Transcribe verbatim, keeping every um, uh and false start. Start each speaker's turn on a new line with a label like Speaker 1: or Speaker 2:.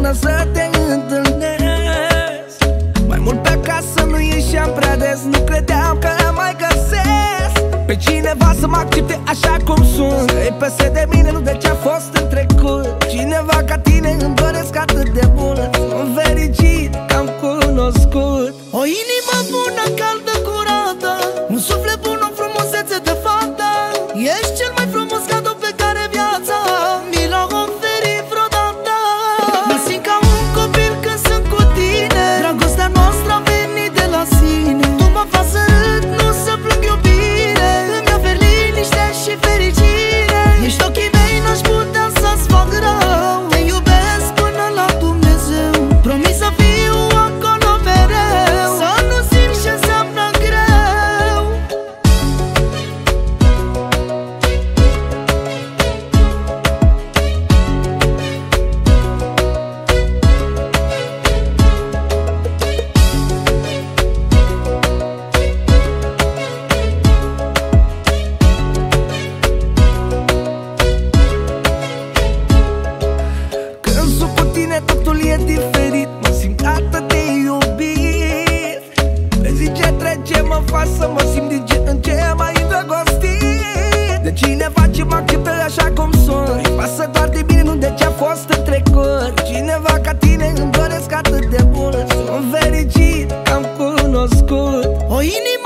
Speaker 1: până să te întâlnesc. Mai mult pe acasă nu ieșeam prea des, nu credeam că mai găsesc pe cineva să mă accepte așa cum sunt, că e peste de mine, nu de ce-a fost în trecut. Cineva ca tine îmi doresc atât de bună, sunt fericit că am cunoscut.
Speaker 2: O inimă bună, caldă, curată, un suflet bun, o frumusețe de fată. Ești cel mai frumos cadou pe care viața mi l-a oferit vreodată. Mă simt ca un copil când sunt cu tine, dragostea noastră a venit de la sine. Tu mă faci să râd, nu să plâng, iubire, îmi oferi liniște și fericire. Ești ochii mei, n-aș putea să-ți fac rău, te iubesc până la Dumnezeu. Promis să fiu acolo mereu, să nu simți ce înseamnă greu.
Speaker 1: Când sunt cu tine totul e diferit, mă simt atât de iubit. Pe zi ce trece mă faci să mă simt din ce în ce mai îndrăgostit de cineva ce mă acceptă așa cum sunt. Îi pasă doar de mine, nu de ce-a fost în trecut. Cineva ca tine îmi doresc atât de bună, sunt fericit că am cunoscut.
Speaker 2: O inimă